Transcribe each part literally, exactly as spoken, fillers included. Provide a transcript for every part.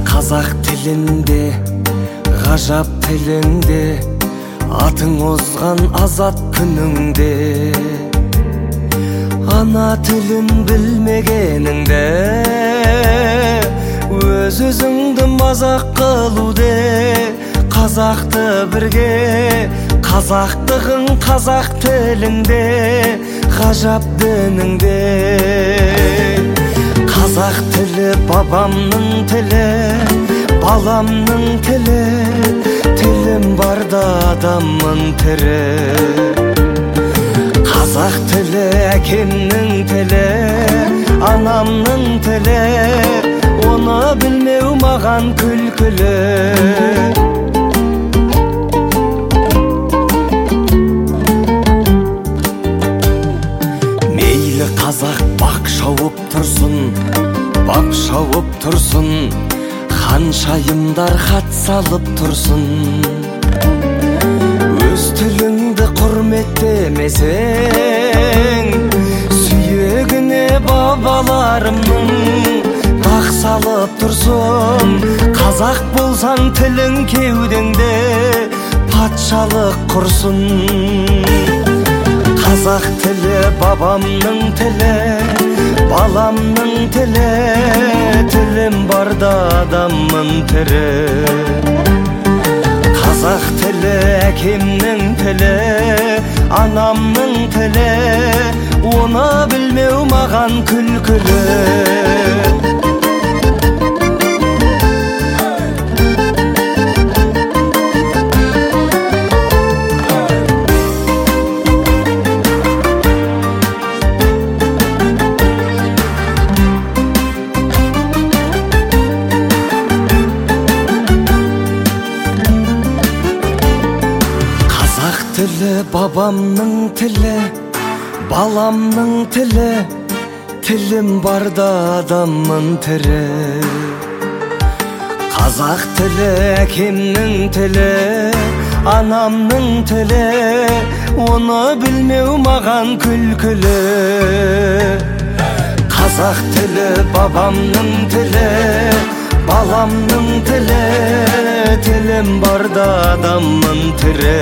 Қазақ тілінде, ғажап тілінде, атың озған азат күніңде. Ана тілін білмегеніңде, өз өзіңді мазақ қылуде. Қазақты бірге, қазақтығың қазақ тіліңде, ғажап дініңде. Қазақ тілі бабамның тілі, баламның тілі, тілім барда адаммын тірі. Қазақ тілі әкемнің тілі, анамның тілі, оны білмеу маған күлкілі. Мейлі қазақ бақ шауып тұрсын, бап шауып тұрсын, ханшайымдар хат салып тұрсын. Өз тіліңді құрметтемесең, сүйегіне бабаларымның дақ салып тұрсын. Қазақ болсаң тілің кеудеңде патшалық құрсын. Қазақ тілі бабамның тілі, баламның тілі, тілім барда адаммын тірі. Қазақ тілі әкемнің тілі, анамның тілі, оны білмеу маған күлкілі. Тілі бабамның тілі, баламның тілі, тілім барда адаммын тірі. Қазақ тілі әкемнің тілі, анамның тілі, оны білмеу маған күлкілі. Қазақ тілі бабамның тілі, баламның тілі, тілім барда адаммын тірі.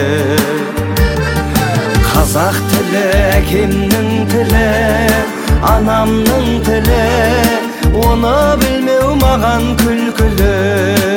Қазақ тілі әкемнің тілі, анамның тілі, оны білмеу маған күлкілі.